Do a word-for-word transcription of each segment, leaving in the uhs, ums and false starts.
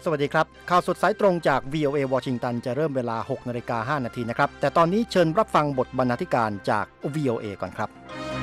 สวัสดีครับข่าวสดสายตรงจาก วี โอ เอ วอชิงตันจะเริ่มเวลา หกนาฬิกาห้านาทีนะครับแต่ตอนนี้เชิญรับฟังบทบรรณาธิการจาก วี โอ เอ ก่อนครับ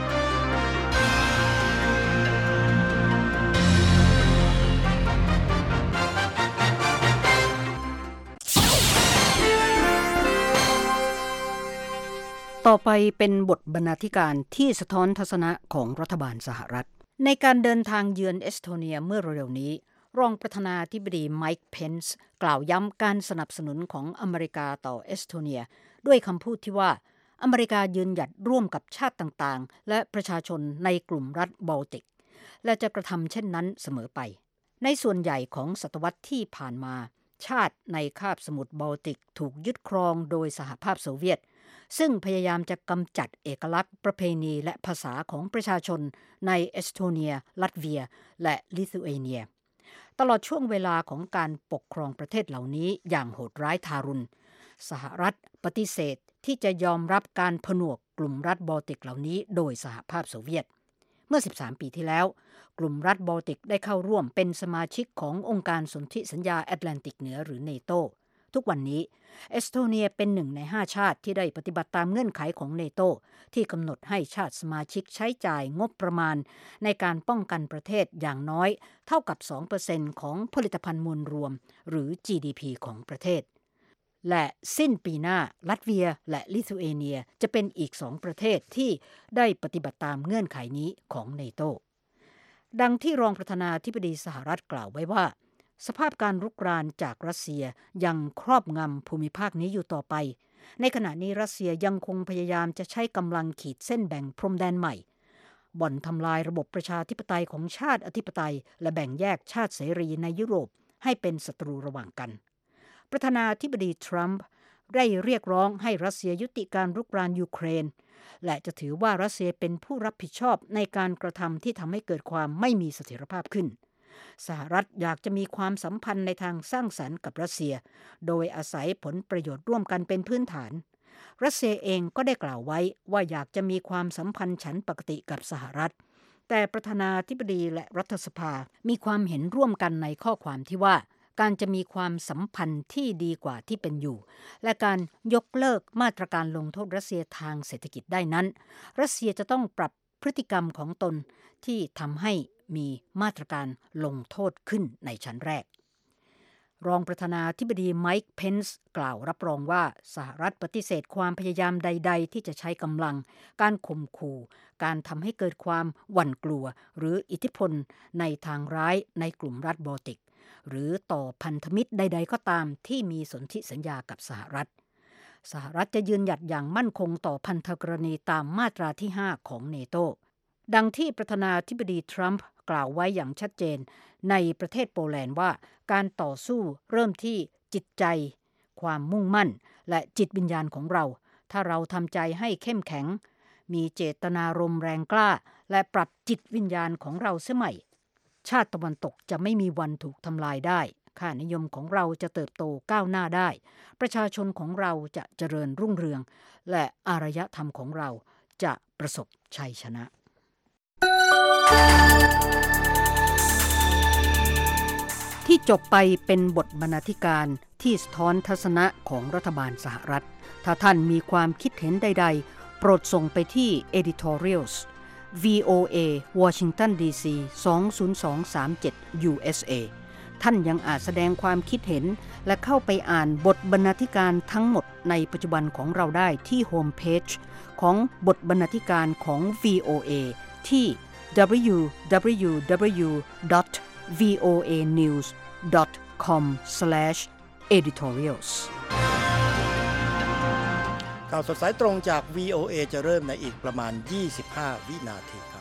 ต่อไปเป็นบทบรรณาธิการที่สะท้อนทัศนะของรัฐบาลสหรัฐในการเดินทางเยือนเอสโตเนียเมื่อเร็วๆนี้รองประธานาธิบดีไมค์เพนซ์กล่าวย้ำการสนับสนุนของอเมริกาต่อเอสโตเนียด้วยคำพูดที่ว่าอเมริกายืนหยัดร่วมกับชาติต่างๆและประชาชนในกลุ่มรัฐบอลติกและจะกระทำเช่นนั้นเสมอไปในส่วนใหญ่ของศตวรรษที่ผ่านมาชาติในคาบสมุทรบอลติกถูกยึดครองโดยสหภาพโซเวียตซึ่งพยายามจะกำจัดเอกลักษณ์ประเพณีและภาษาของประชาชนในเอสโตเนียลัตเวียและลิทัวเนียตลอดช่วงเวลาของการปกครองประเทศเหล่านี้อย่างโหดร้ายทารุณสหรัฐปฏิเสธที่จะยอมรับการผนวกกลุ่มรัฐบอลติกเหล่านี้โดยสหภาพโซเวียตเมื่อสิบสามปีที่แล้วกลุ่มรัฐบอลติกได้เข้าร่วมเป็นสมาชิกขององค์การสนธิสัญญาแอตแลนติกเหนือหรือเนโตทุกวันนี้เอสโตเนียเป็นหนึ่งในห้าชาติที่ได้ปฏิบัติตามเงื่อนไขของเนโตที่กำหนดให้ชาติสมาชิกใช้จ่ายงบประมาณในการป้องกันประเทศอย่างน้อยเท่ากับ สองเปอร์เซ็นต์ ของผลิตภัณฑ์มวลรวมหรือ จี ดี พี ของประเทศและสิ้นปีหน้าลัตเวียและลิทัวเนียจะเป็นอีกสองประเทศที่ได้ปฏิบัติตามเงื่อนไขนี้ของเนโตดังที่รองประธานาธิบดีสหรัฐกล่าวไว้ว่าสภาพการรุกรานจากรัสเซียยังครอบงำภูมิภาคนี้อยู่ต่อไปในขณะนี้รัสเซียยังคงพยายามจะใช้กำลังขีดเส้นแบ่งพรมแดนใหม่บ่อนทำลายระบบประชาธิปไตยของชาติอธิปไตยและแบ่งแยกชาติเสรีในยุโรปให้เป็นศัตรูระหว่างกันประธานาธิบดีทรัมป์ได้เรียกร้องให้รัสเซียยุติการรุกรานยูเครนและจะถือว่ารัสเซียเป็นผู้รับผิดชอบในการกระทำที่ทำให้เกิดความไม่มีเสถียรภาพขึ้นสหรัฐอยากจะมีความสัมพันธ์ในทางสร้างสรรค์กับรัสเซียโดยอาศัยผลประโยชน์ร่วมกันเป็นพื้นฐานรัสเซียเองก็ได้กล่าวไว้ว่าอยากจะมีความสัมพันธ์ฉันปกติกับสหรัฐแต่ประธานาธิบดีและรัฐสภามีความเห็นร่วมกันในข้อความที่ว่าการจะมีความสัมพันธ์ที่ดีกว่าที่เป็นอยู่และการยกเลิกมาตรการลงโทษรัสเซียทางเศรษฐกิจได้นั้นรัสเซียจะต้องปรับพฤติกรรมของตนที่ทำให้มีมาตรการลงโทษขึ้นในชั้นแรกรองประธานาธิบดีไมค์เพนซ์กล่าวรับรองว่าสหรัฐปฏิเสธความพยายามใดๆที่จะใช้กำลังการข่มขู่การทำให้เกิดความหวั่นกลัวหรืออิทธิพลในทางร้ายในกลุ่มรัฐบอลติกหรือต่อพันธมิตรใดๆก็ตามที่มีสนธิสัญญากับสหรัฐสหรัฐจะยืนหยัดอย่างมั่นคงต่อพันธกรณีตามมาตราที่ห้าของเนโตดังที่ประธานาธิบดีทรัมป์กล่าวไว้อย่างชัดเจนในประเทศโปแลนด์ว่าการต่อสู้เริ่มที่จิตใจความมุ่งมั่นและจิตวิญญาณของเราถ้าเราทำใจให้เข้มแข็งมีเจตนารมณ์แรงกล้าและปรับจิตวิญญาณของเราเสียใหม่ชาติตะวันตกจะไม่มีวันถูกทำลายได้ค่านิยมของเราจะเติบโตก้าวหน้าได้ประชาชนของเราจะเจริญรุ่งเรืองและอารยธรรมของเราจะประสบชัยชนะที่จบไปเป็นบทบรรณาธิการที่สะท้อนทัศนะของรัฐบาลสหรัฐถ้าท่านมีความคิดเห็นใดๆโปรดส่งไปที่ editorials วี โอ เอ Washington ดี ซี สอง ศูนย์ สอง สาม เจ็ด ยู เอส เอ ท่านยังอาจแสดงความคิดเห็นและเข้าไปอ่านบทบรรณาธิการทั้งหมดในปัจจุบันของเราได้ที่โฮมเพจของบทบรรณาธิการของ วี โอ เอ ที่ ดับเบิลยู ดับเบิลยู ดับเบิลยู ดอท วี โอ เอ นิวส์ ดอท คอม สแลช เอดิทอเรียลส์ข่าวสดสายตรงจาก วี โอ เอ จะเริ่มในอีกประมาณยี่สิบห้าวินาทีครับ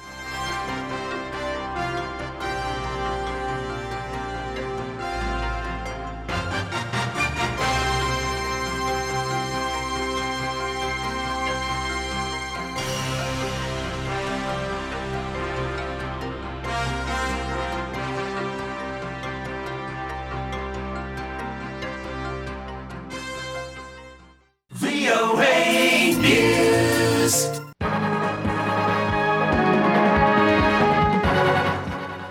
วี โอ เอ News สวัส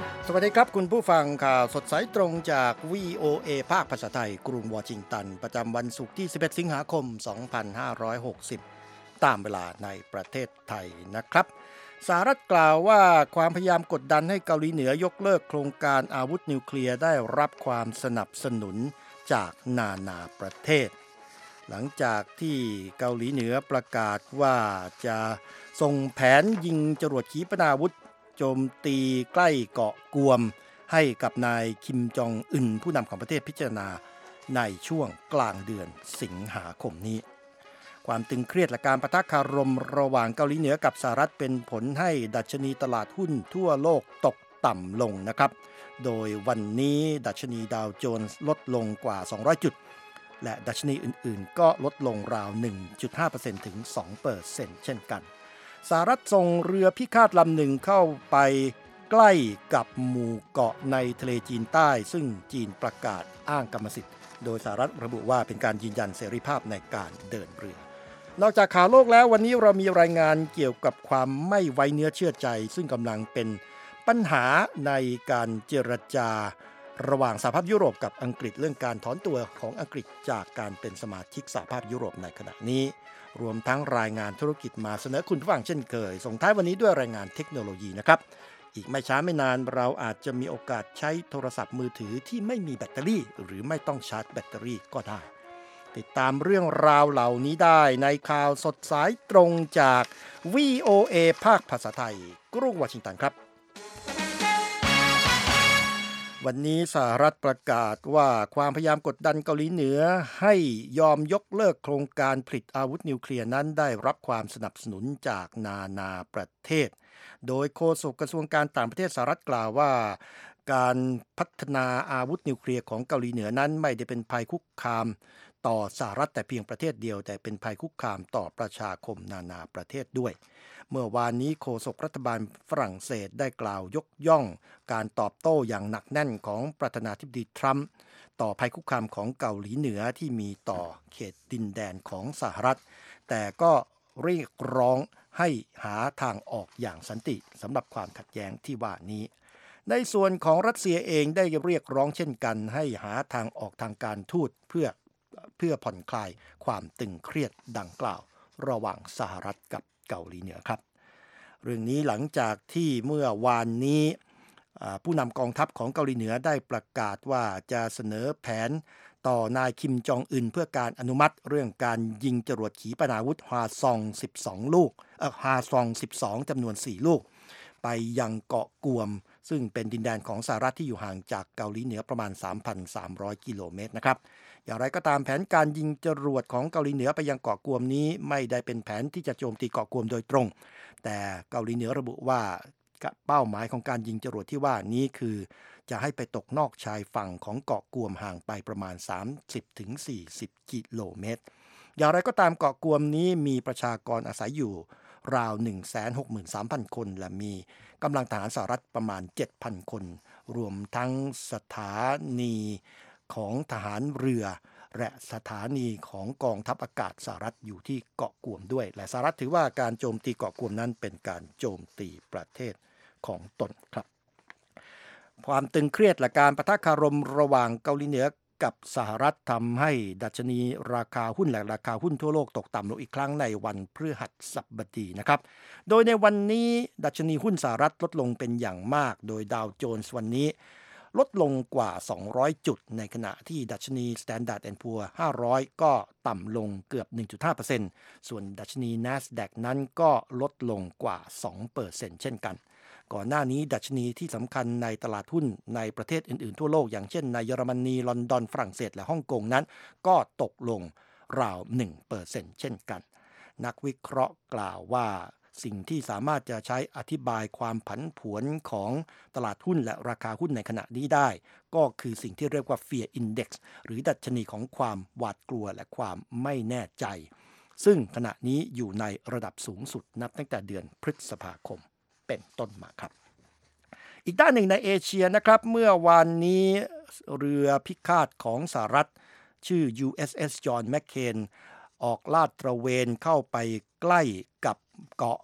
วัสดีครับคุณผู้ฟังข่าวสดสายตรงจาก วี โอ เอ ภาคภาษาไทยกรุงวอชิงตันประจำวันศุกร์ที่สิบเอ็ดสิงหาคมสองพันห้าร้อยหกสิบตามเวลาในประเทศไทยนะครับสหรัฐกล่าวว่าความพยายามกดดันให้เกาหลีเหนือยกเลิกโครงการอาวุธนิวเคลียร์ได้รับความสนับสนุนจากนานาประเทศหลังจากที่เกาหลีเหนือประกาศว่าจะส่งแผนยิงจรวดขีปนาวุธโจมตีใกล้เกาะกวมให้กับนายคิมจองอึนผู้นำของประเทศพิจารณาในช่วงกลางเดือนสิงหาคมนี้ความตึงเครียดและการปะทะคารมระหว่างเกาหลีเหนือกับสหรัฐเป็นผลให้ดัชนีตลาดหุ้นทั่วโลกตกต่ำลงนะครับโดยวันนี้ดัชนีดาวโจนส์ลดลงกว่าสองร้อยจุดและดัชนีอื่นๆก็ลดลงราว หนึ่งจุดห้าเปอร์เซ็นต์ ถึง สองเปอร์เซ็นต์ เช่นกันสหรัฐส่งเรือพิฆาตลำหนึ่งเข้าไปใกล้กับหมู่เกาะในทะเลจีนใต้ซึ่งจีนประกาศอ้างกรรมสิทธิ์โดยสหรัฐระบุว่าเป็นการยืนยันเสรีภาพในการเดินเรือนอกจากข่าวโลกแล้ววันนี้เรามีรายงานเกี่ยวกับความไม่ไว้เนื้อเชื่อใจซึ่งกำลังเป็นปัญหาในการเจรจาระหว่างสหภาพยุโรปกับอังกฤษเรื่องการถอนตัวของอังกฤษจากการเป็นสมาชิกสหภาพยุโรปในขณะนี้รวมทั้งรายงานธุรกิจมาเสนอคุณผู้ฟังเช่นเคยส่งท้ายวันนี้ด้วยรายงานเทคโนโลยีนะครับอีกไม่ช้าไม่นานเราอาจจะมีโอกาสใช้โทรศัพท์มือถือที่ไม่มีแบตเตอรี่หรือไม่ต้องชาร์จแบตเตอรี่ก็ได้ติดตามเรื่องราวเหล่านี้ได้ในข่าวสดสายตรงจาก วี โอ เอ ภาคภาษาไทยกรุงวอชิงตันครับวันนี้สหรัฐประกาศว่าความพยายามกดดันเกาหลีเหนือให้ยอมยกเลิกโครงการผลิตอาวุธนิวเคลียร์นั้นได้รับความสนับสนุนจากนานาประเทศโดยโฆษกกระทรวงการต่างประเทศสหรัฐกล่าวว่าการพัฒนาอาวุธนิวเคลียร์ของเกาหลีเหนือนั้นไม่ได้เป็นภัยคุกคามต่อสหรัฐแต่เพียงประเทศเดียวแต่เป็นภัยคุกคามต่อประชาคมนานาประเทศด้วยเมื่อวานนี้โฆษกรัฐบาลฝรั่งเศสได้กล่าวยกย่องการตอบโต้อย่างหนักแน่นของประธานาธิบดีทรัมป์ต่อภัยคุกคามของเกาหลีเหนือที่มีต่อเขตดินแดนของสหรัฐแต่ก็เรียกร้องให้หาทางออกอย่างสันติสำหรับความขัดแย้งที่ว่านี้ในส่วนของรัสเซียเองได้เรียกร้องเช่นกันให้หาทางออกทางการทูตเพื่อเพื่อผ่อนคลายความตึงเครียดดังกล่าวระหว่างสหรัฐกับเกาหลีเหนือครับเรื่องนี้หลังจากที่เมื่อวานนี้ผู้นำกองทัพของเกาหลีเหนือได้ประกาศว่าจะเสนอแผนต่อนายคิมจองอึนเพื่อการอนุมัติเรื่องการยิงจรวดขีปนาวุธฮวาซองสิบสองลูกเอ่อฮวาซองสิบสองจำนวนสี่ลูกไปยังเกาะกวมซึ่งเป็นดินแดนของสหรัฐที่อยู่ห่างจากเกาหลีเหนือประมาณ สามพันสามร้อย กิโลเมตรนะครับอย่างไรก็ตามแผนการยิงจรวดของเกาหลีเหนือไปยังเกาะกวมนี้ไม่ได้เป็นแผนที่จะโจมตีเกาะกวมโดยตรงแต่เกาหลีเหนือระบุว่าเป้าหมายของการยิงจรวดที่ว่านี้คือจะให้ไปตกนอกชายฝั่งของเกาะกวมห่างไปประมาณ สามสิบถึงสี่สิบ กิโลเมตรอย่างไรก็ตามเกาะกวมนี้มีประชากรอาศัยอยู่ราว หนึ่งแสนหกหมื่นสามพัน คนและมีกำลังทหารสหรัฐประมาณ เจ็ดพัน คนรวมทั้งสถานีของทหารเรือและสถานีของกองทัพอากาศสหรัฐอยู่ที่เกาะกวมด้วยและสหรัฐถือว่าการโจมตีเกาะกวมนั้นเป็นการโจมตีประเทศของตนครับความตึงเครียดและการปะทะคารมระหว่างเกาหลีเหนือกับสหรัฐทำให้ดัชนีราคาหุ้นและราคาหุ้นทั่วโลกตกต่ำลงอีกครั้งในวันพฤหัสบดีนะครับโดยในวันนี้ดัชนีหุ้นสหรัฐลดลงเป็นอย่างมากโดยดาวโจนส์วันนี้ลดลงกว่าสองร้อยจุดในขณะที่ดัชนี Standard แอนด์ Poor's ห้าร้อยก็ต่ำลงเกือบ หนึ่งจุดห้าเปอร์เซ็นต์ ส่วนดัชนี NASDAQ นั้นก็ลดลงกว่า สองเปอร์เซ็นต์ เช่นกันก่อนหน้านี้ดัชนีที่สำคัญในตลาดหุ้นในประเทศอื่นๆทั่วโลกอย่างเช่นในเยอรมนีลอนดอนฝรั่งเศสและฮ่องกงนั้นก็ตกลงราว หนึ่งเปอร์เซ็นต์ เช่นกันนักวิเคราะห์กล่าวว่าสิ่งที่สามารถจะใช้อธิบายความผันผวนของตลาดหุ้นและราคาหุ้นในขณะนี้ได้ก็คือสิ่งที่เรียกว่า Fear Index หรือดัชนีของความหวาดกลัวและความไม่แน่ใจซึ่งขณะนี้อยู่ในระดับสูงสุดนับตั้งแต่เดือนพฤษภาคมเป็นต้นมาครับอีกด้านหนึ่งในเอเชียนะครับเมื่อวานนี้เรือพิฆาตของสหรัฐชื่อ ยู เอส เอส John McCain ออกลาดตระเวนเข้าไปใกล้กับเกาะ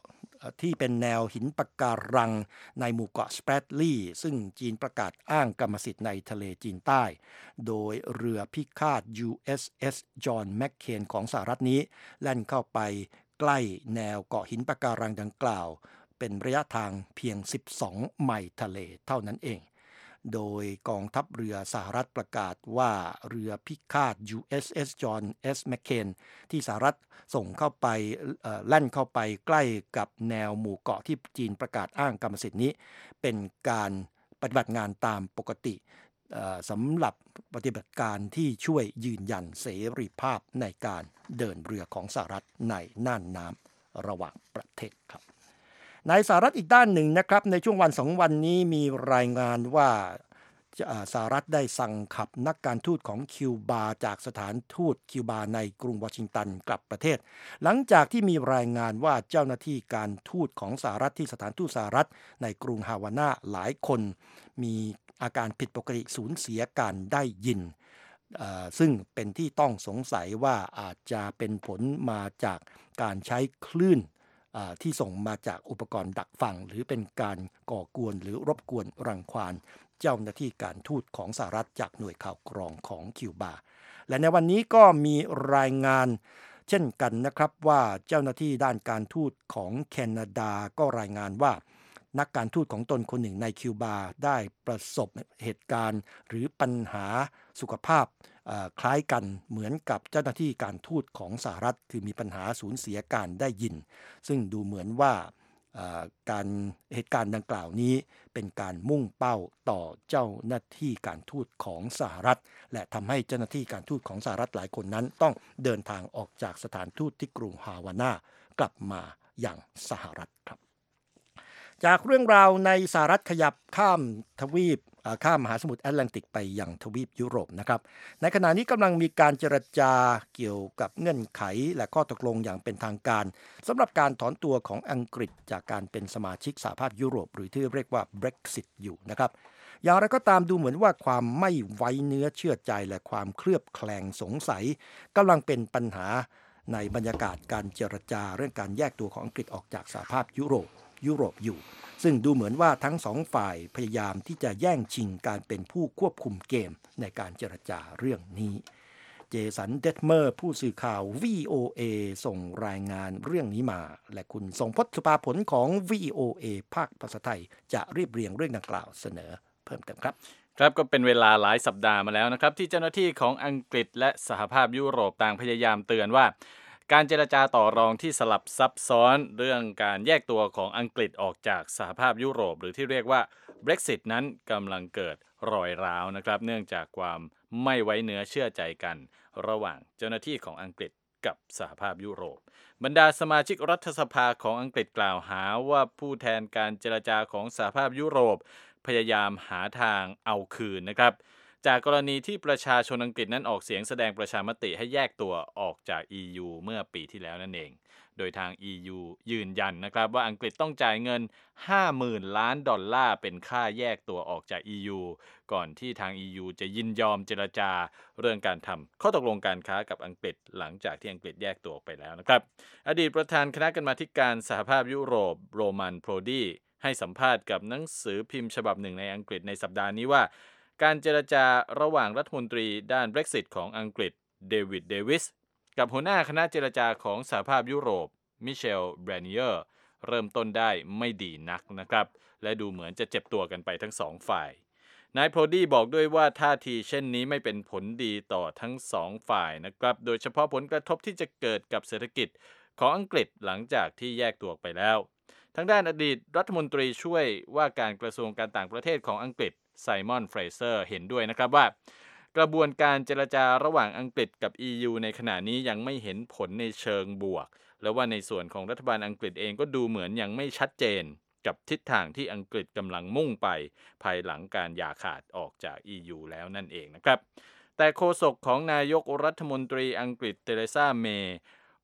ที่เป็นแนวหินปะการังในหมู่เกาะสเปรดลีย์ซึ่งจีนประกาศอ้างกรรมสิทธิ์ในทะเลจีนใต้โดยเรือพิฆาต ยู เอส เอส John McCain ของสหรัฐนี้แล่นเข้าไปใกล้แนวเกาะหินปะการังดังกล่าวเป็นระยะทางเพียงสิบสองไมล์ทะเลเท่านั้นเองโดยกองทัพเรือสหรัฐประกาศว่าเรือพิฆาต ยู เอส เอส John S. McCain ที่สหรัฐส่งเข้าไปแล่นเข้าไปใกล้กับแนวหมู่เกาะที่จีนประกาศอ้างกรรมสิทธิ์นี้เป็นการปฏิบัติงานตามปกติสำหรับปฏิบัติการที่ช่วยยืนยันเสรีภาพในการเดินเรือของสหรัฐในน่านน้ำระหว่างประเทศครับในสหรัฐอีกด้านหนึ่งนะครับในช่วงวันสองวันนี้มีรายงานว่าสหรัฐได้สั่งขับนักการทูตของคิวบาจากสถานทูตคิวบาในกรุงวอชิงตันกลับประเทศหลังจากที่มีรายงานว่าเจ้าหน้าที่การทูตของสหรัฐที่สถานทูตสหรัฐในกรุงฮาวาน่าหลายคนมีอาการผิดปกติสูญเสียการได้ยินซึ่งเป็นที่ต้องสงสัยว่าอาจจะเป็นผลมาจากการใช้คลื่นที่ส่งมาจากอุปกรณ์ดักฟังหรือเป็นการก่อกวนหรือรบกวนรังควานเจ้าหน้าที่การทูตของสหรัฐจากหน่วยข่าวกรองของคิวบาและในวันนี้ก็มีรายงานเช่นกันนะครับว่าเจ้าหน้าที่ด้านการทูตของแคนาดาก็รายงานว่านักการทูตของตนคนหนึ่งในคิวบาได้ประสบเหตุการณ์หรือปัญหาสุขภาพคล้ายกันเหมือนกับเจ้าหน้าที่การทูตของสหรัฐคือมีปัญหาสูญเสียการได้ยินซึ่งดูเหมือนว่าการเหตุการณ์ดังกล่าวนี้เป็นการมุ่งเป้าต่อเจ้าหน้าที่การทูตของสหรัฐและทำให้เจ้าหน้าที่การทูตของสหรัฐหลายคนนั้นต้องเดินทางออกจากสถานทูตที่กรุงฮาวาน่ากลับมาอย่างสหรัฐครับจากเรื่องราวในสหรัฐขยับข้ามทวีปข้ามมหาสมุทรแอตแลนติกไปยังทวีปยุโรปนะครับในขณะนี้กำลังมีการเจรจาเกี่ยวกับเงื่อนไขและข้อตกลงอย่างเป็นทางการสำหรับการถอนตัวของอังกฤษจากการเป็นสมาชิกสหภาพยุโรปหรือที่เรียกว่า Brexit อยู่นะครับอย่างไรก็ตามดูเหมือนว่าความไม่ไว้เนื้อเชื่อใจและความเคลือบแคลงสงสัยกำลังเป็นปัญหาในบรรยากาศการเจรจาเรื่องการแยกตัวของอังกฤษออกจากสหภาพยุโรปยุโรปอยู่ซึ่งดูเหมือนว่าทั้งสองฝ่ายพยายามที่จะแย่งชิงการเป็นผู้ควบคุมเกมในการเจรจาเรื่องนี้เจสันเดทเมอร์ผู้สื่อข่าว วี โอ เอ ส่งรายงานเรื่องนี้มาและคุณทรงพจน์ สุภาผลของ วี โอ เอ ภาคภาษาไทยจะเรียบเรียงเรื่องดังกล่าวเสนอเพิ่มเติมครับครับก็เป็นเวลาหลายสัปดาห์มาแล้วนะครับที่เจ้าหน้าที่ของอังกฤษและสหภาพยุโรปต่างพยายามเตือนว่าการเจรจาต่อรองที่สลับซับซ้อนเรื่องการแยกตัวของอังกฤษออกจากสหภาพยุโรปหรือที่เรียกว่า Brexit นั้นกำลังเกิดรอยร้าวนะครับเนื่องจากความไม่ไว้เนื้อเชื่อใจกันระหว่างเจ้าหน้าที่ของอังกฤษกับสหภาพยุโรปบรรดาสมาชิกรัฐสภาของอังกฤษกล่าวหาว่าผู้แทนการเจรจาของสหภาพยุโรปพยายามหาทางเอาคืนนะครับจากกรณีที่ประชาชนอังกฤษนั้นออกเสียงแสดงประชามติให้แยกตัวออกจาก อี ยู เมื่อปีที่แล้วนั่นเองโดยทาง อี ยู ยืนยันนะครับว่าอังกฤษต้องจ่ายเงิน ห้าหมื่น ล้านดอลลาร์เป็นค่าแยกตัวออกจาก อี ยู ก่อนที่ทาง อี ยู จะยินยอมเจรจาเรื่องการทำข้อตกลงการค้ากับอังกฤษหลังจากที่อังกฤษแยกตัวออกไปแล้วนะครับอดีตประธานคณะกรรมาธิการสหภาพยุโรปโรมันโพรดีให้สัมภาษณ์กับหนังสือพิมพ์ฉบับหนึ่งในอังกฤษในสัปดาห์นี้ว่าการเจรจาระหว่างรัฐมนตรีด้าน Brexit ของอังกฤษเดวิดเดวิสกับหัวหน้าคณะเจรจาของสหภาพยุโรปมิเชลแบรเนียร์เริ่มต้นได้ไม่ดีนักนะครับและดูเหมือนจะเจ็บตัวกันไปทั้งสองฝ่ายนายโพรดี้บอกด้วยว่าท่าทีเช่นนี้ไม่เป็นผลดีต่อทั้งสองฝ่ายนะครับโดยเฉพาะผลกระทบที่จะเกิดกับเศรษฐกิจของอังกฤษหลังจากที่แยกตัวไปแล้วทางด้านอดีตรัฐมนตรีช่วยว่าการกระทรวงการต่างประเทศของอังกฤษไซมอนเฟรเซอร์เห็นด้วยนะครับว่ากระบวนการเจรจาระหว่างอังกฤษกับ อี ยู ในขณะนี้ยังไม่เห็นผลในเชิงบวกและว่าในส่วนของรัฐบาลอังกฤษเองก็ดูเหมือนยังไม่ชัดเจนกับทิศทางที่อังกฤษกำลังมุ่งไปภายหลังการอย่าขาดออกจาก อี ยู แล้วนั่นเองนะครับแต่โฆษกของนายกรัฐมนตรีอังกฤษเทเรซาเมย์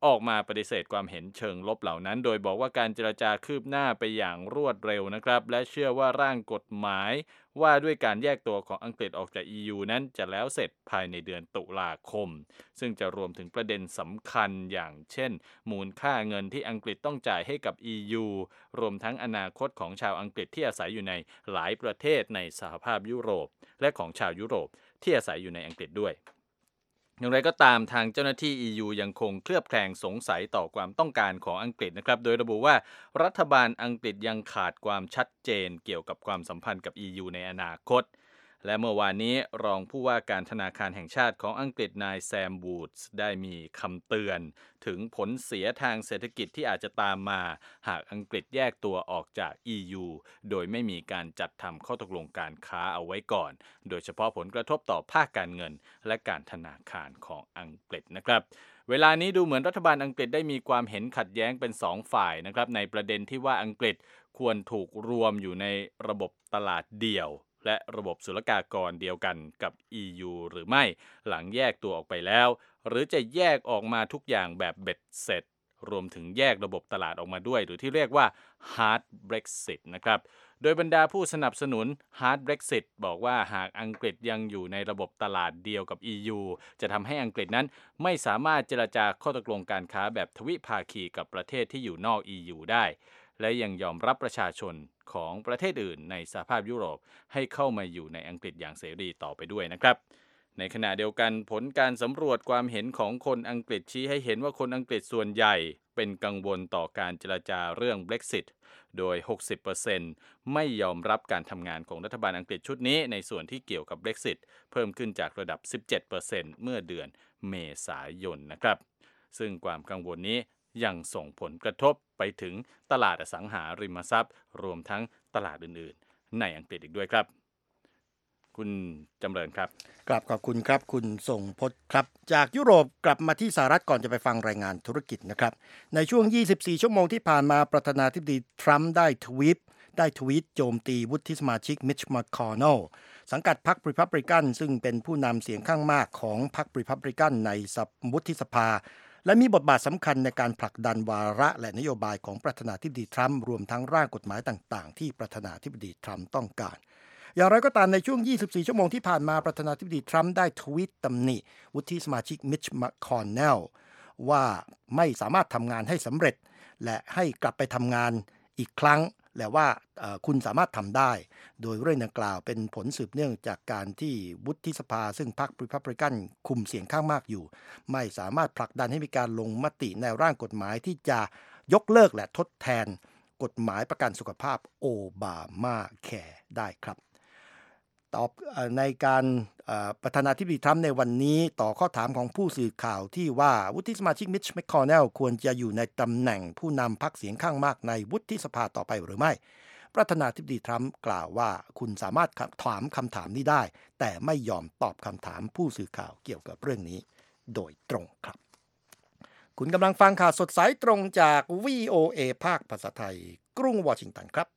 ออกมาปฏิเสธความเห็นเชิงลบเหล่านั้นโดยบอกว่าการเจรจาคืบหน้าไปอย่างรวดเร็วนะครับและเชื่อว่าร่างกฎหมายว่าด้วยการแยกตัวของอังกฤษออกจาก อี ยู นั้นจะแล้วเสร็จภายในเดือนตุลาคมซึ่งจะรวมถึงประเด็นสำคัญอย่างเช่นมูลค่าเงินที่อังกฤษต้องจ่ายให้กับ อี ยู รวมทั้งอนาคตของชาวอังกฤษที่อาศัยอยู่ในหลายประเทศในสหภาพยุโรปและของชาวยุโรปที่อาศัยอยู่ในอังกฤษด้วยอย่างไรก็ตามทางเจ้าหน้าที่ อี ยู ยังคงเคลือบแคลงสงสัยต่อความต้องการของอังกฤษนะครับโดยระบุว่ารัฐบาลอังกฤษยังขาดความชัดเจนเกี่ยวกับความสัมพันธ์กับ อี ยู ในอนาคตและเมื่อวานนี้รองผู้ว่าการธนาคารแห่งชาติของอังกฤษนายแซมวูดส์ได้มีคำเตือนถึงผลเสียทางเศรษฐกิจที่อาจจะตามมาหากอังกฤษแยกตัวออกจาก อี ยู โดยไม่มีการจัดทำข้อตกลงการค้าเอาไว้ก่อนโดยเฉพาะผลกระทบต่อภาคการเงินและการธนาคารของอังกฤษนะครับเวลานี้ดูเหมือนรัฐบาลอังกฤษได้มีความเห็นขัดแย้งเป็นสองฝ่ายนะครับในประเด็นที่ว่าอังกฤษควรถูกรวมอยู่ในระบบตลาดเดี่ยวและระบบศุลกากรเดียวกันกับ อี ยู หรือไม่หลังแยกตัวออกไปแล้วหรือจะแยกออกมาทุกอย่างแบบเบ็ดเสร็จรวมถึงแยกระบบตลาดออกมาด้วยหรือที่เรียกว่า Hard Brexit นะครับโดยบรรดาผู้สนับสนุน Hard Brexit บอกว่าหากอังกฤษยังอยู่ในระบบตลาดเดียวกับ อี ยู จะทำให้อังกฤษนั้นไม่สามารถเจรจาข้อตกลงการค้าแบบทวิภาคีกับประเทศที่อยู่นอก อี ยู ได้และยังยอมรับประชาชนของประเทศอื่นในสหภาพยุโรปให้เข้ามาอยู่ในอังกฤษอย่างเสรีต่อไปด้วยนะครับในขณะเดียวกันผลการสำรวจความเห็นของคนอังกฤษชี้ให้เห็นว่าคนอังกฤษส่วนใหญ่เป็นกังวลต่อการเจรจาเรื่อง Brexit โดย หกสิบเปอร์เซ็นต์ ไม่ยอมรับการทำงานของรัฐบาลอังกฤษชุดนี้ในส่วนที่เกี่ยวกับ Brexit เพิ่มขึ้นจากระดับ สิบเจ็ดเปอร์เซ็นต์ เมื่อเดือนเมษายนนะครับซึ่งความกังวลนี้ยังส่งผลกระทบไปถึงตลาดอสังหาริมทรัพย์รวมทั้งตลาดอื่นๆในอังกฤษอีกด้วยครับคุณจำเริญครับกลับขอบคุณครับคุณส่งพจน์ครับจากยุโรปกลับมาที่สหรัฐก่อนจะไปฟังรายงานธุรกิจนะครับในช่วงยี่สิบสี่ชั่วโมงที่ผ่านมาประธานาธิบดีทรัมป์ได้ทวีตได้ทวีตโจมตีวุฒิสมาชิกมิชแมคคอนเนลสังกัดพรรครีพับลิกันซึ่งเป็นผู้นำเสียงข้างมากของพรรครีพับลิกันในวุฒิสภาและมีบทบาทสำคัญในการผลักดันวาระและนโยบายของประธานาธิบดีทรัมป์รวมทั้งร่างกฎหมายต่างๆที่ประธานาธิบดีทรัมป์ต้องการอย่างไรก็ตามในช่วงยี่สิบสี่ชั่วโมงที่ผ่านมาประธานาธิบดีทรัมป์ได้ทวีตตำหนิวุฒิสมาชิกมิชแมคคอนเนลว่าไม่สามารถทำงานให้สำเร็จและให้กลับไปทำงานอีกครั้งและว่าคุณสามารถทำได้โดยเรื่องดังกล่าวเป็นผลสืบเนื่องจากการที่วุฒิสภาซึ่งพรรครีพับลิกันคุมเสียงข้างมากอยู่ไม่สามารถผลักดันให้มีการลงมติในร่างกฎหมายที่จะยกเลิกและทดแทนกฎหมายประกันสุขภาพโอบามาแคร์ได้ครับตอบในการประธานาธิบดีทรัมป์ในวันนี้ต่อข้อถามของผู้สื่อข่าวที่ว่าวุฒิสมาชิกมิชแมคคอนเนลควรจะอยู่ในตำแหน่งผู้นำพรรคเสียงข้างมากในวุฒิสภาต่อไปหรือไม่ประธานาธิบดีทรัมป์กล่าวว่าคุณสามารถถามคำถามนี้ได้แต่ไม่ยอมตอบคำถามผู้สื่อข่าวเกี่ยวกับเรื่องนี้โดยตรงครับคุณกำลังฟังข่าวสดสายตรงจาก วี โอ เอ ภาคภาษาไทยกรุงวอชิงตันครับ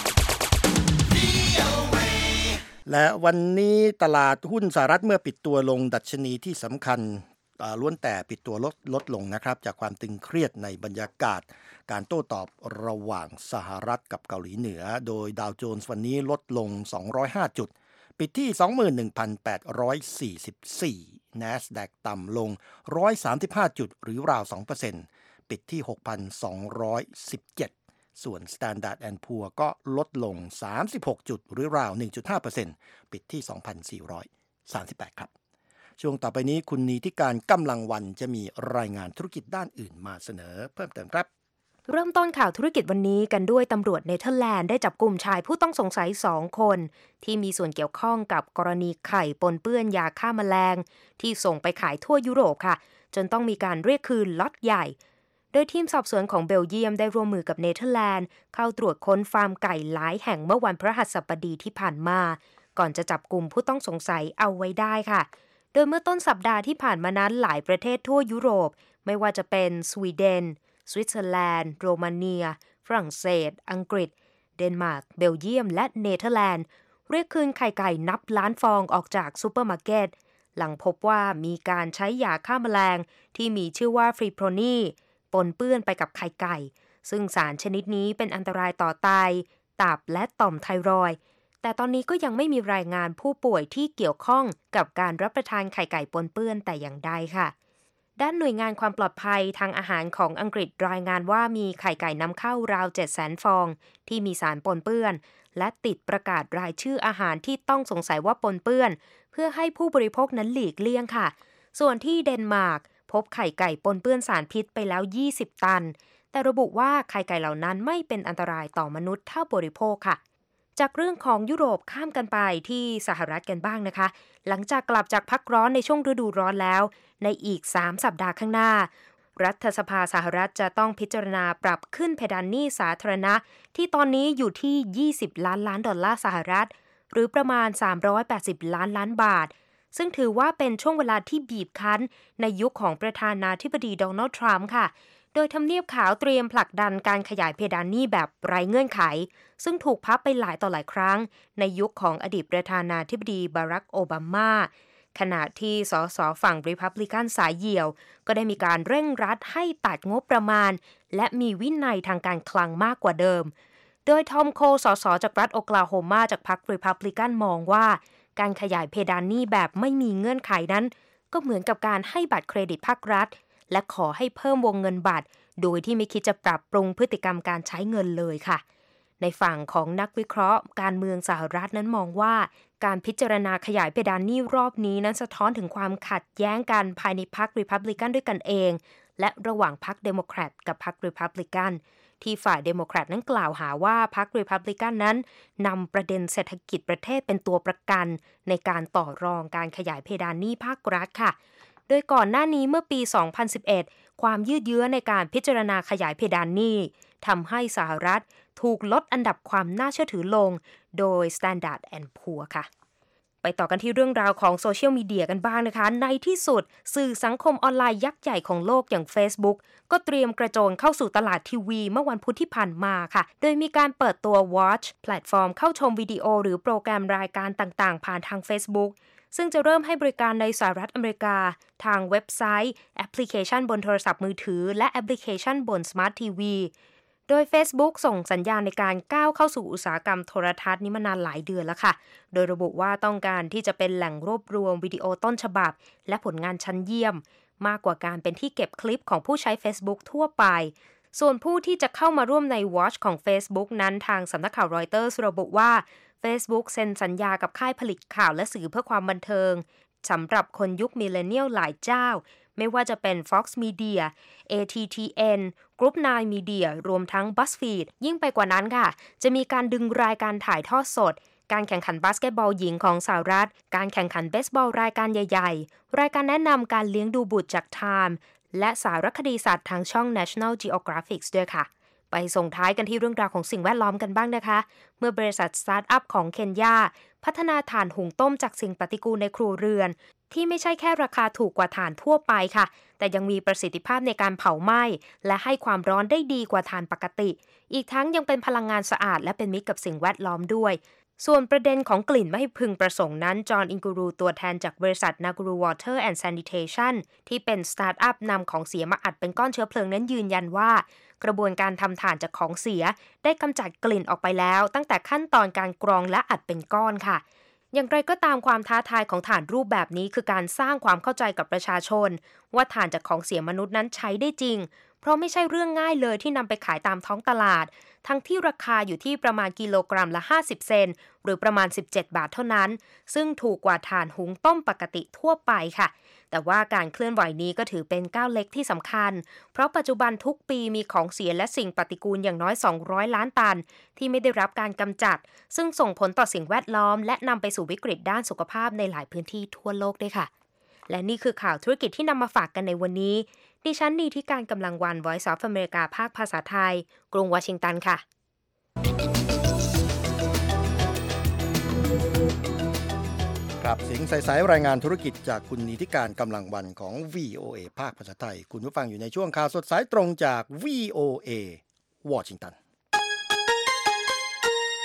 และวันนี้ตลาดหุ้นสหรัฐเมื่อปิดตัวลงดัชนีที่สำคัญล้วนแต่ปิดตัวลดลดลงนะครับจากความตึงเครียดในบรรยากาศการโต้ตอบระหว่างสหรัฐกับเกาหลีเหนือโดยดาวโจนส์วันนี้ลดลงสองร้อยห้าจุดปิดที่ สองหมื่นหนึ่งพันแปดร้อยสี่สิบสี่ NASDAQ ต่ำลงหนึ่งร้อยสามสิบห้าจุดหรือราว สองเปอร์เซ็นต์ ปิดที่ หกพันสองร้อยสิบเจ็ดส่วน Standard แอนด์ พูร์ ก็ลดลงสามสิบหกจุดหรือราว หนึ่งจุดห้าเปอร์เซ็นต์ ปิดที่ สองพันสี่ร้อยสามสิบแปด ครับช่วงต่อไปนี้คุณนีธิการกำลังวันจะมีรายงานธุรกิจด้านอื่นมาเสนอเพิ่มเติมครับเริ่มต้นข่าวธุรกิจวันนี้กันด้วยตำรวจเนเธอร์แลนด์ได้จับกุมชายผู้ต้องสงสัยสองคนที่มีส่วนเกี่ยวข้องกับกรณีไข่ปนเปื้อนยาฆ่าแมลงที่ส่งไปขายทั่วยุโรปค่ะจนต้องมีการเรียกคืนล็อตใหญ่โดยทีมสอบสวนของเบลเยียมได้ร่วมมือกับเนเธอร์แลนด์เข้าตรวจค้นฟาร์มไก่หลายแห่งเมื่อวันพฤหัสบดีที่ผ่านมาก่อนจะจับกุมผู้ต้องสงสัยเอาไว้ได้ค่ะโดยเมื่อต้นสัปดาห์ที่ผ่านมานั้นหลายประเทศทั่วยุโรปไม่ว่าจะเป็นสวีเดนสวิตเซอร์แลนด์โรมาเนียฝรั่งเศสอังกฤษเดนมาร์กเบลเยียมและเนเธอร์แลนด์เรียกคืนไข่ไก่นับล้านฟองออกจากซูเปอร์มาร์เก็ตหลังพบว่ามีการใช้ยาฆ่าแมลงที่มีชื่อว่าฟรีโพรนีปนเปื้อนไปกับไข่ไก่ซึ่งสารชนิดนี้เป็นอันตรายต่อไตตับและต่อมไทรอยด์แต่ตอนนี้ก็ยังไม่มีรายงานผู้ป่วยที่เกี่ยวข้องกับการรับประทานไข่ไก่ปนเปื้อนแต่อย่างใดค่ะด้านหน่วยงานความปลอดภัยทางอาหารของอังกฤษรายงานว่ามีไข่ไก่นำเข้าราว เจ็ดแสน ฟองที่มีสารปนเปื้อนและติดประกาศรายชื่ออาหารที่ต้องสงสัยว่าปนเปื้อนเพื่อให้ผู้บริโภคนั้นหลีกเลี่ยงค่ะส่วนที่เดนมาร์กพบไข่ไก่ปนเปื้อนสารพิษไปแล้วยี่สิบตันแต่ระบุว่าไข่ไก่เหล่านั้นไม่เป็นอันตรายต่อมนุษย์ถ้าบริโภคค่ะจากเรื่องของยุโรปข้ามกันไปที่สหรัฐกันบ้างนะคะหลังจากกลับจากพักร้อนในช่วงฤดูร้อนแล้วในอีกสามสัปดาห์ข้างหน้ารัฐสภาสหรัฐจะต้องพิจารณาปรับขึ้นเพดานหนี้สาธารณะที่ตอนนี้อยู่ที่ยี่สิบล้านล้านดอลลาร์สหรัฐหรือประมาณสามร้อยแปดสิบล้านล้านบาทซึ่งถือว่าเป็นช่วงเวลาที่บีบคั้นในยุคของประธานาธิบดีโดนัลด์ทรัมป์ค่ะโดยทำเนียบขาวเตรียมผลักดันการขยายเพดานหนี้แบบไร้เงื่อนไขซึ่งถูกพับไปหลายต่อหลายครั้งในยุคของอดีตประธานาธิบดีบารักโอบามาขณะที่สสฝั่งรีพับลิกันสายเหี่ยวก็ได้มีการเร่งรัดให้ตัดงบประมาณและมีวินัยทางการคลังมากกว่าเดิมโดยทอมโคสสจากรัฐโอคลาโฮมาจากพรรครีพับลิกันมองว่าการขยายเพดานหนี้แบบไม่มีเงื่อนไขนั้นก็เหมือนกับการให้บัตรเครดิตภาครัฐและขอให้เพิ่มวงเงินบัตรโดยที่ไม่คิดจะปรับปรุงพฤติกรรมการใช้เงินเลยค่ะในฝั่งของนักวิเคราะห์การเมืองสหรัฐนั้นมองว่าการพิจารณาขยายเพดานหนี้รอบนี้นั้นสะท้อนถึงความขัดแย้งกันภายในพรรครีพับลิกันด้วยกันเองและระหว่างพรรคเดโมแครตกับพรรครีพับลิกันที่ฝ่ายเดโมแครตนั้นกล่าวหาว่าพรรครีพับลิกันนั้นนำประเด็นเศรษฐกิจประเทศเป็นตัวประกันในการต่อรองการขยายเพดานหนี้ภาครัฐค่ะโดยก่อนหน้านี้เมื่อปีสองพันสิบเอ็ดความยืดเยื้อในการพิจารณาขยายเพดานหนี้ทำให้สหรัฐถูกลดอันดับความน่าเชื่อถือลงโดย Standard แอนด์ Poor ค่ะไปต่อกันที่เรื่องราวของโซเชียลมีเดียกันบ้างนะคะในที่สุดสื่อสังคมออนไลน์ยักษ์ใหญ่ของโลกอย่าง Facebook ก็เตรียมกระโจนเข้าสู่ตลาดทีวีเมื่อวันพุธที่ผ่านมาค่ะโดยมีการเปิดตัว Watch แพลตฟอร์มเข้าชมวิดีโอหรือโปรแกรมรายการต่างๆผ่านทาง Facebookซึ่งจะเริ่มให้บริการในสหรัฐอเมริกาทางเว็บไซต์แอปพลิเคชันบนโทรศัพท์มือถือและแอปพลิเคชันบนสมาร์ททีวีโดย Facebook ส่งสัญญาณในการก้าวเข้าสู่อุตสาหกรรมโทรทัศน์นี้มานานหลายเดือนแล้วค่ะโดยระบุว่าต้องการที่จะเป็นแหล่งรวบรวมวิดีโอต้นฉบับและผลงานชั้นเยี่ยมมากกว่าการเป็นที่เก็บคลิปของผู้ใช้ Facebook ทั่วไปส่วนผู้ที่จะเข้ามาร่วมใน Watch ของ Facebook นั้นทางสำนักข่าวรอยเตอร์สระบุว่า Facebook เซ็นสัญญากับค่ายผลิตข่าวและสื่อเพื่อความบันเทิงสำหรับคนยุคมิลเลนเนียลหลายเจ้าไม่ว่าจะเป็น Fox Media เอ ที ที เอ็น Group ไนน์ Media รวมทั้ง BuzzFeed ยิ่งไปกว่านั้นค่ะจะมีการดึงรายการถ่ายทอดสดการแข่งขันบาสเกตบอลหญิงของสหรัฐการแข่งขันเบสบอลรายการใหญ่ๆรายการแนะนำการเลี้ยงดูบุตรจาก Time และสารคดีสัตว์ทางช่อง National Geographic ด้วยค่ะไปส่งท้ายกันที่เรื่องราวของสิ่งแวดล้อมกันบ้างนะคะเมื่อบริษัทสตาร์ทอัพของเคนยาพัฒนาถ่านหุงต้มจากสิ่งปฏิกูลในครัวเรือนที่ไม่ใช่แค่ราคาถูกกว่าถ่านทั่วไปค่ะแต่ยังมีประสิทธิภาพในการเผาไหม้และให้ความร้อนได้ดีกว่าถ่านปกติอีกทั้งยังเป็นพลังงานสะอาดและเป็นมิตรกับสิ่งแวดล้อมด้วยส่วนประเด็นของกลิ่นไม่พึงประสงค์นั้นจอห์นอิงกูรูตัวแทนจากบริษัท Naguru Water and Sanitation ที่เป็นสตาร์ทอัพนำของเสียมาอัดเป็นก้อนเชื้อเพลิงนั้นยืนยันว่ากระบวนการทำถ่านจากของเสียได้กำจัดกลิ่นออกไปแล้วตั้งแต่ขั้นตอนการกรองและอัดเป็นก้อนค่ะอย่างไรก็ตามความท้าทายของถ่านรูปแบบนี้คือการสร้างความเข้าใจกับประชาชนว่าถ่านจากของเสียมนุษย์นั้นใช้ได้จริงเพราะไม่ใช่เรื่องง่ายเลยที่นำไปขายตามท้องตลาดทั้งที่ราคาอยู่ที่ประมาณกิโลกรัมละห้าสิบเซนต์หรือประมาณสิบเจ็ดบาทเท่านั้นซึ่งถูกกว่าถ่านหุงต้มปกติทั่วไปค่ะแต่ว่าการเคลื่อนไหวนี้ก็ถือเป็นก้าวเล็กที่สำคัญเพราะปัจจุบันทุกปีมีของเสียและสิ่งปฏิกูลอย่างน้อยสองร้อยล้านตันที่ไม่ได้รับการกำจัดซึ่งส่งผลต่อสิ่งแวดล้อมและนำไปสู่วิกฤตด้านสุขภาพในหลายพื้นที่ทั่วโลกด้วยค่ะและนี่คือข่าวธุรกิจที่นำมาฝากกันในวันนี้ดิฉันนีที่การกำลังวัน Voice of America ภาคภาษาไทยกรุงวอชิงตันค่ะครับเสียงใสๆรายงานธุรกิจจากคุณนีที่การกำลังวันของ วี โอ เอ ภาคภาษาไทยคุณผู้ฟังอยู่ในช่วงข่าวสดสายตรงจาก วี โอ เอ วอชิงตัน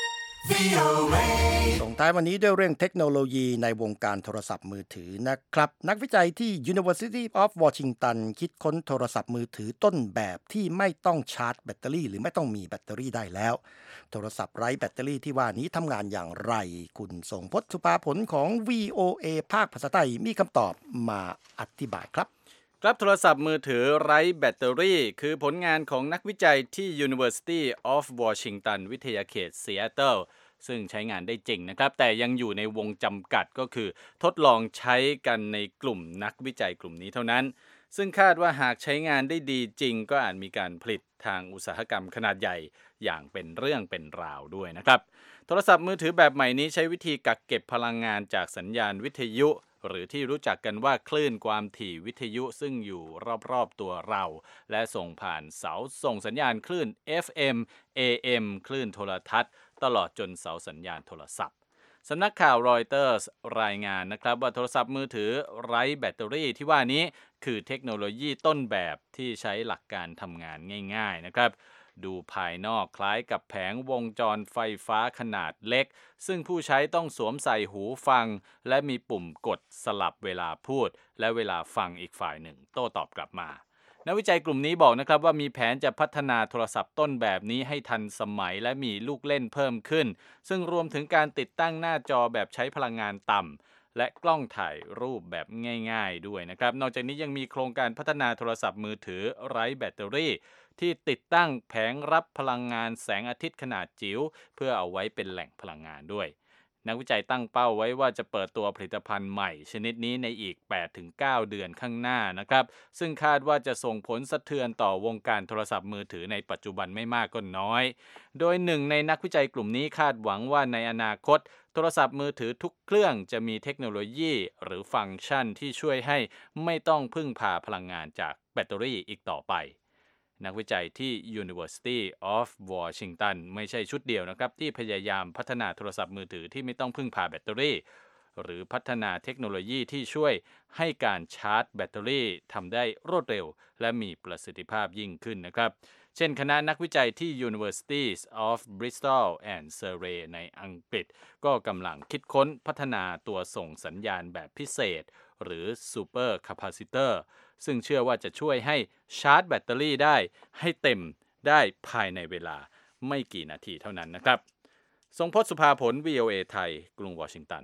ส่งท้ายวันนี้ด้วยเรื่องเทคโนโลยีในวงการโทรศัพท์มือถือนะครับนักวิจัยที่ University of Washington คิดค้นโทรศัพท์มือถือต้นแบบที่ไม่ต้องชาร์จแบตเตอรี่หรือไม่ต้องมีแบตเตอรี่ได้แล้วโทรศัพท์ไร้แบตเตอรี่ที่ว่านี้ทำงานอย่างไรคุณทรงพจน์ สุภาผลของ วี โอ เอ ภาคภาษาไทยมีคำตอบมาอธิบายครับครับโทรศัพท์มือถือไร้แบตเตอรี่คือผลงานของนักวิจัยที่ University of Washington วิทยาเขตซีแอตเทิลซึ่งใช้งานได้จริงนะครับแต่ยังอยู่ในวงจำกัดก็คือทดลองใช้กันในกลุ่มนักวิจัยกลุ่มนี้เท่านั้นซึ่งคาดว่าหากใช้งานได้ดีจริงก็อาจมีการผลิตทางอุตสาหกรรมขนาดใหญ่อย่างเป็นเรื่องเป็นราวด้วยนะครับโทรศัพท์มือถือแบบใหม่นี้ใช้วิธีกักเก็บพลังงานจากสัญญาณวิทยุหรือที่รู้จักกันว่าคลื่นความถี่วิทยุซึ่งอยู่รอบๆตัวเราและส่งผ่านเสาส่งสัญญาณคลื่น เอฟ เอ็ม เอ เอ็ม คลื่นโทรทัศน์ตลอดจนเสาสัญญาณโทรศัพท์สำนักข่าวรอยเตอร์สรายงานนะครับว่าโทรศัพท์มือถือไร้แบตเตอรี่ที่ว่านี้คือเทคโนโลยีต้นแบบที่ใช้หลักการทำงานง่ายๆนะครับดูภายนอกคล้ายกับแผงวงจรไฟฟ้าขนาดเล็กซึ่งผู้ใช้ต้องสวมใส่หูฟังและมีปุ่มกดสลับเวลาพูดและเวลาฟังอีกฝ่ายหนึ่งโต้ตอบกลับมานักวิจัยกลุ่มนี้บอกนะครับว่ามีแผนจะพัฒนาโทรศัพท์ต้นแบบนี้ให้ทันสมัยและมีลูกเล่นเพิ่มขึ้นซึ่งรวมถึงการติดตั้งหน้าจอแบบใช้พลังงานต่ำและกล้องถ่ายรูปแบบง่ายๆด้วยนะครับนอกจากนี้ยังมีโครงการพัฒนาโทรศัพท์มือถือไร้แบตเตอรี่ที่ติดตั้งแผงรับพลังงานแสงอาทิตย์ขนาดจิ๋วเพื่อเอาไว้เป็นแหล่งพลังงานด้วยนักวิจัยตั้งเป้าไว้ว่าจะเปิดตัวผลิตภัณฑ์ใหม่ชนิดนี้ในอีก แปดถึงเก้า เดือนข้างหน้านะครับซึ่งคาดว่าจะส่งผลสะเทือนต่อวงการโทรศัพท์มือถือในปัจจุบันไม่มากก็น้อยโดยหนึ่งในนักวิจัยกลุ่มนี้คาดหวังว่าในอนาคตโทรศัพท์มือถือทุกเครื่องจะมีเทคโนโลยีหรือฟังก์ชันที่ช่วยให้ไม่ต้องพึ่งพาพลังงานจากแบตเตอรี่อีกต่อไปนักวิจัยที่ University of Washington ไม่ใช่ชุดเดียวนะครับที่พยายามพัฒนาโทรศัพท์มือถือที่ไม่ต้องพึ่งพาแบตเตอรี่หรือพัฒนาเทคโนโลยีที่ช่วยให้การชาร์จแบตเตอรี่ทำได้รวดเร็วและมีประสิทธิภาพยิ่งขึ้นนะครับเช่นคณะนักวิจัยที่ Universities of Bristol and Surrey ในอังกฤษก็กำลังคิดค้นพัฒนาตัวส่งสัญญาณแบบพิเศษหรือ Super Capacitor ซึ่งเชื่อว่าจะช่วยให้ชาร์จแบตเตอรี่ได้ให้เต็มได้ภายในเวลาไม่กี่นาทีเท่านั้นนะครับทรงพจน์ สุภาผล วี โอ เอ ไทยกรุงวอชิงตัน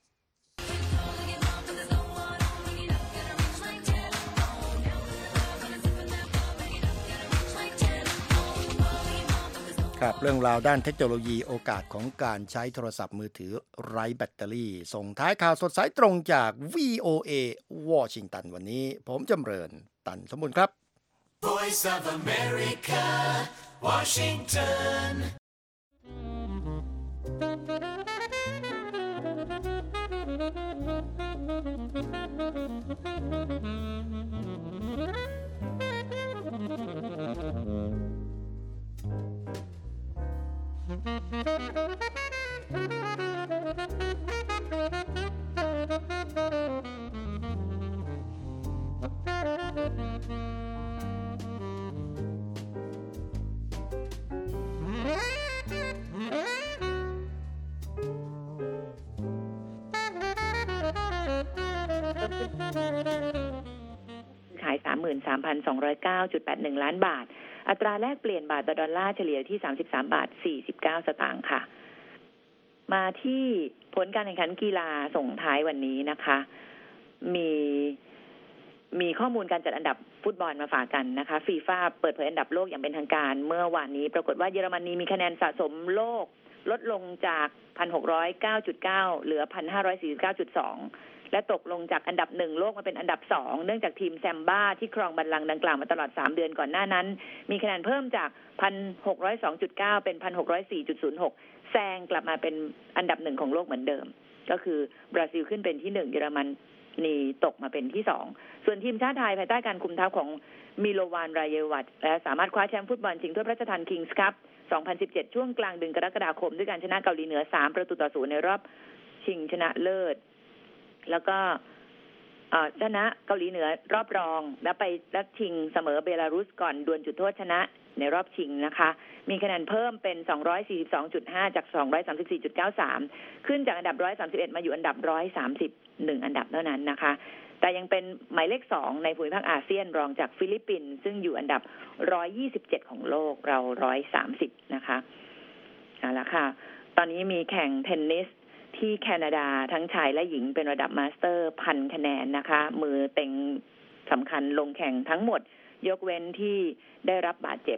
ครับเรื่องราวด้านเทคโนโลยีโอกาสของการใช้โทรศัพท์มือถือไร้แบตเตอรี่ส่งท้ายข่าวสดสายตรงจาก วี โอ เอ วอชิงตันวันนี้ผมจำเริญตันสมบูรณ์ครับ Voice of America Washington ขาย สามหมื่นสามพันสองร้อยเก้าจุดแปดหนึ่ง ล้านบาทอัตราแลกเปลี่ยนบาทต่อดอลลาร์เฉลี่ยที่สามสิบสามบาทสี่สิบเก้าสตางค์ค่ะมาที่ผลการแข่งขันกีฬาส่งท้ายวันนี้นะคะมีมีข้อมูลการจัดอันดับฟุตบอลมาฝากกันนะคะฟีฟ่าเปิดเผยอันดับโลกอย่างเป็นทางการเมื่อวานนี้ปรากฏว่าเยอรมนีมีคะแนนสะสมโลกลดลงจาก หนึ่งพันหกร้อยเก้าจุดเก้า เหลือ หนึ่งพันห้าร้อยสี่สิบเก้าจุดสอง และตกลงจากอันดับหนึ่งโลกมาเป็นอันดับสองเนื่องจากทีมแซมบ้าที่ครองบัลลังก์ดังกล่าวมาตลอดสามเดือนก่อนหน้านั้นมีคะแนนเพิ่มจาก หนึ่งพันหกร้อยสองจุดเก้า เป็น หนึ่งพันหกร้อยสี่จุดศูนย์หก แซงกลับมาเป็นอันดับหนึ่งของโลกเหมือนเดิมก็คือบราซิลขึ้นเป็นที่หนึ่งเยอรมนีตกมาเป็นที่สองส่วนทีมชาติไทยภายใต้การคุมทัพของมิโลวานรายวัตและสามารถคว้าแชมป์ฟุตบอลชิงถ้วยพระราชทานคิงส์คัพสองพันสิบเจ็ดช่วงกลางเดือนกรกฎาคมด้วยการชนะเกาหลีเหนือสามประตูต่อศูนย์ในรอบชิงชนะเลิศแล้วก็ชนะเกาหลีเหนือรอบรองแล้วไปนัดชิงเสมอเบลารุสก่อนดวลจุดโทษชนะในรอบชิงนะคะมีคะแนนเพิ่มเป็น สองร้อยสี่สิบสองจุดห้า จาก สองร้อยสามสิบสี่จุดเก้าสาม ขึ้นจากอันดับหนึ่งร้อยสามสิบเอ็ดมาอยู่อันดับหนึ่งร้อยสามสิบเอ็ดอันดับเท่านั้นนะคะแต่ยังเป็นหมายเลขสองในภูมิภาคอาเซียนรองจากฟิลิปปินส์ซึ่งอยู่อันดับหนึ่งร้อยยี่สิบเจ็ดของโลกเราหนึ่งร้อยสามสิบนะคะเอาละค่ะตอนนี้มีแข่งเทนนิสที่แคนาดาทั้งชายและหญิงเป็นระดับมาสเตอร์พันคะแนนนะคะมือเต็งสำคัญลงแข่งทั้งหมดยกเว้นที่ได้รับบาดเจ็บ